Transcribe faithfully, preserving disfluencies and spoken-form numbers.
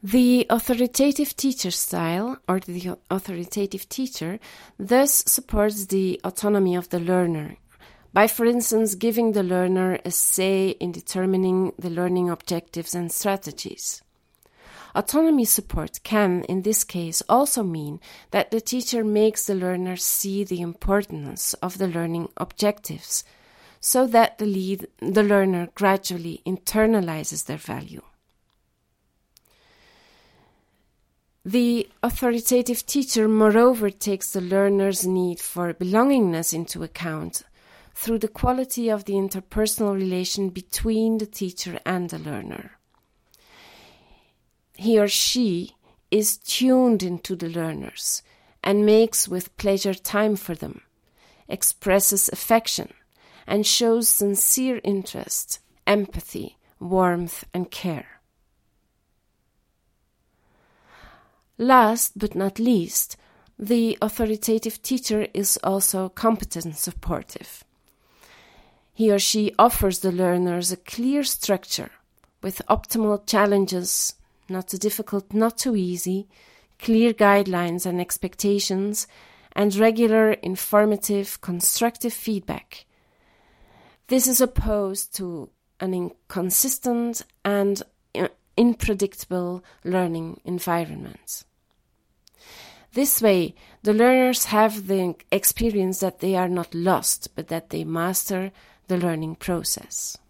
The authoritative teacher style, or the authoritative teacher, thus supports the autonomy of the learner by, for instance, giving the learner a say in determining the learning objectives and strategies. Autonomy support can, in this case, also mean that the teacher makes the learner see the importance of the learning objectives, so that the, lead, the learner gradually internalizes their value. The authoritative teacher, moreover, takes the learner's need for belongingness into account through the quality of the interpersonal relation between the teacher and the learner. He or she is tuned into the learners and makes with pleasure time for them, expresses affection, and shows sincere interest, empathy, warmth, and care. Last but not least, the authoritative teacher is also competent and supportive. He or she offers the learners a clear structure with optimal challenges, not too difficult, not too easy, clear guidelines and expectations, and regular, informative, constructive feedback. This is opposed to an inconsistent and unpredictable learning environment. This way, the learners have the experience that they are not lost, but that they master the learning process.